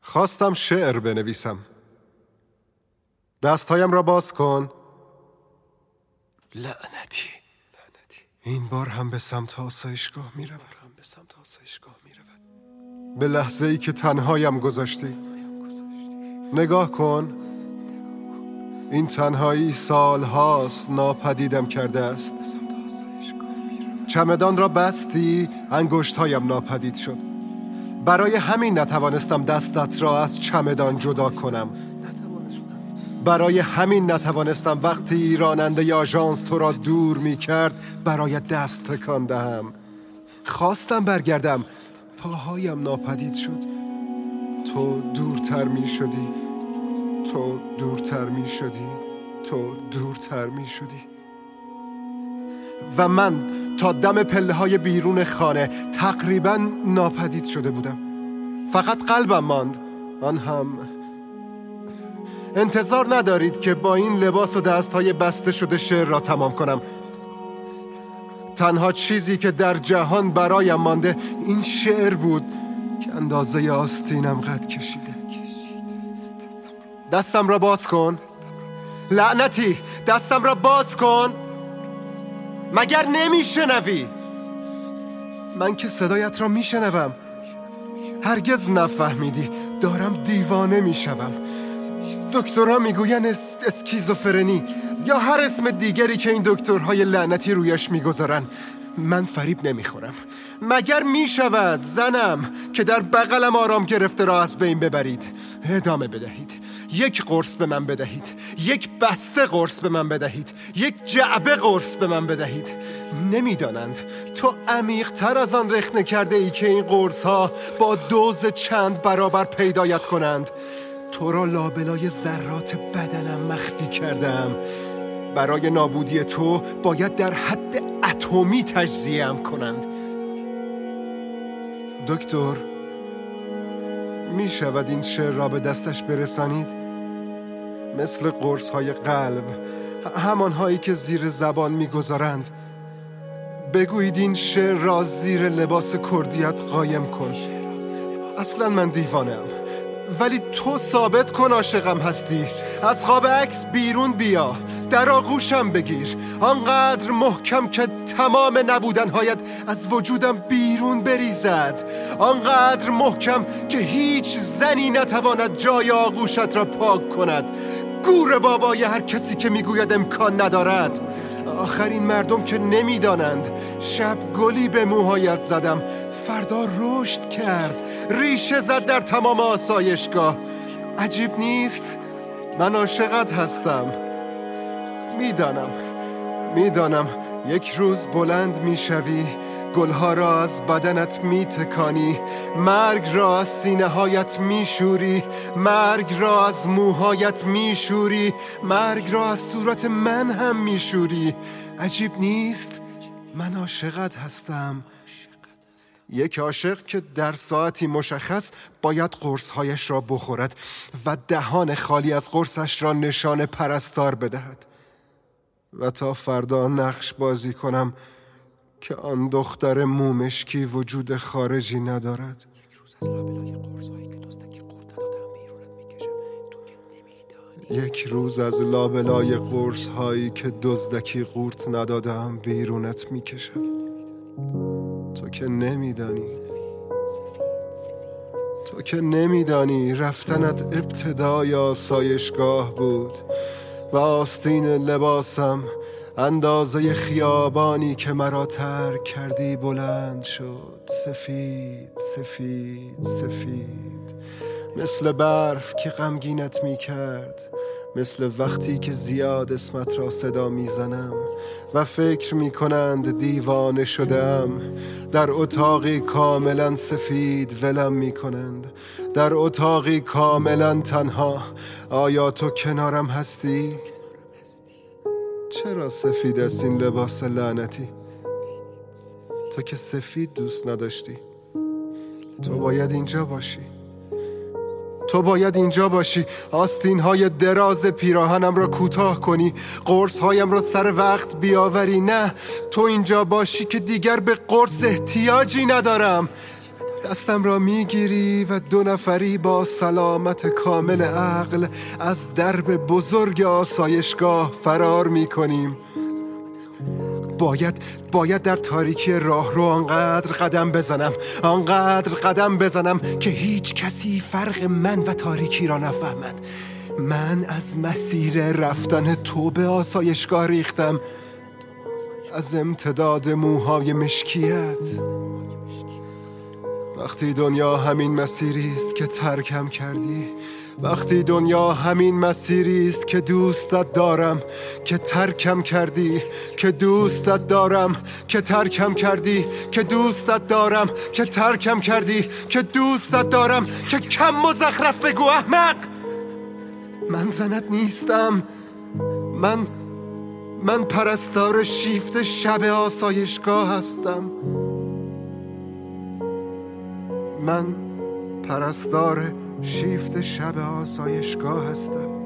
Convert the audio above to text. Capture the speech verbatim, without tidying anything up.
خواستم شعر بنویسم. دستهایم را باز کن. لعنتی این بار هم به سمت آسایشگاه می رود. به سمت آسایشگاه می رود. به لحظه ای که تنهایم گذاشتی. نگاه کن، این تنهایی سال هاست ناپدیدم کرده است. چمدان را بستی، انگشت هایم ناپدید شد. برای همین نتوانستم دستت را از چمدان جدا کنم. برای همین نتوانستم وقتی راننده آژانس تو را دور می کرد برای دست تکان دهم. خواستم برگردم، پاهایم ناپدید شد. تو دورتر می شدی، تو دورتر می شدی، تو دورتر می شدی و من تا دم پله های بیرون خانه تقریبا ناپدید شده بودم. فقط قلبم ماند، آن هم. انتظار ندارید که با این لباس و دستهای بسته شده شعر را تمام کنم. تنها چیزی که در جهان برایم مانده این شعر بود که اندازه آستینم قد کشیده. دستم را باز کن. لعنتی، دستم را باز کن. مگر نمیشنوی؟ من که صدایت را میشنوم. هرگز نفهمیدی دارم دیوانه میشوم. دکترها میگوین اس... اسکیزوفرنی یا هر اسم دیگری که این دکترهای لعنتی رویش میگذارن. من فریب نمیخورم. مگر میشود زنم که در بغلم آرام گرفته را از بین ببرید؟ ادامه بدهید. یک قرص به من بدهید، یک بسته قرص به من بدهید، یک جعبه قرص به من بدهید. نمیدانند تو عمیق تر از آن رخنه کرده ای که این قرص ها با دوز چند برابر پیدایت کنند. تو را لابلای ذرات بدنم مخفی کردم. برای نابودی تو باید در حد اتمی تجزیه‌ام کنند. دکتر، می شود این شعر را به دستش برسانید؟ مثل قرص های قلب، همان هایی که زیر زبان می گذارند. بگویید این شعر را زیر لباس کردیت قایم کن. اصلا من دیوانم، ولی تو ثابت کن عاشقم هستی. از خواب عکس بیرون بیا، در آغوشم بگیر، آنقدر محکم که تمام نبودنهایت از وجودم بیرون بریزد، آنقدر محکم که هیچ زنی نتواند جای آغوشت را پاک کند. گور بابای هر کسی که میگوید امکان ندارد. آخرین مردم که نمیدانند شب گلی به موهایت زدم، فردا رشد کرد، ریشه زد در تمام آسایشگاه. عجیب نیست؟ من عاشقت هستم. میدانم میدانم یک روز بلند میشوی، گلها را از بدنت میتکانی، مرگ را از سینه هایت میشوری، مرگ را از موهایت میشوری، مرگ را از صورت من هم میشوری. عجیب نیست؟ من عاشقت هستم. یک عاشق که در ساعتی مشخص باید قرصهایش را بخورد و دهان خالی از قرصش را نشان پرستار بدهد و تا فردا نقش بازی کنم که آن دختر مومشکی وجود خارجی ندارد. یک روز از لابلای قرص هایی که دزدکی قورت ندادم بیرونت میکشم. تو که نمیدانی، تو که نمیدانی رفتنت ابتدای آسایشگاه بود و آستین لباسم اندازه خیابانی که مرا ترک کردی بلند شد، سفید سفید سفید، مثل برف که غمگینت می کرد، مثل وقتی که زیاد اسمت را صدا می زنم و فکر می کنند دیوانه شدم. در اتاقی کاملا سفید ولم می کنند، در اتاقی کاملا تنها. آیا تو کنارم هستی؟ چرا سفید است این لباس لعنتی؟ تو که سفید دوست نداشتی. تو باید اینجا باشی، تو باید اینجا باشی. آستین های دراز پیراهنم را کوتاه کنی، قرص هایم را سر وقت بیاوری. نه، تو اینجا باشی که دیگر به قرص احتیاجی ندارم. دستم را میگیری و دو نفری با سلامت کامل عقل از درب بزرگ آسایشگاه فرار میکنیم. باید باید در تاریکی راه رو آنقدر قدم بزنم آنقدر قدم بزنم که هیچ کسی فرق من و تاریکی را نفهمد. من از مسیر رفتن تو به آسایشگاه ریختم، از امتداد موهای مشکیت. وقتی دنیا همین مسیری است که ترکم کردی، وقتی دنیا همین مسیری است که دوستت دارم، که ترکم کردی، که دوستت دارم، که ترکم کردی، که دوستت دارم، که ترکم کردی، که دوستت دارم، که کم مزخرف بگو احمق. من زنت نیستم، من من پرستار شیفت شب آسایشگاه هستم. من پرستار شیفت شب آسایشگاه هستم.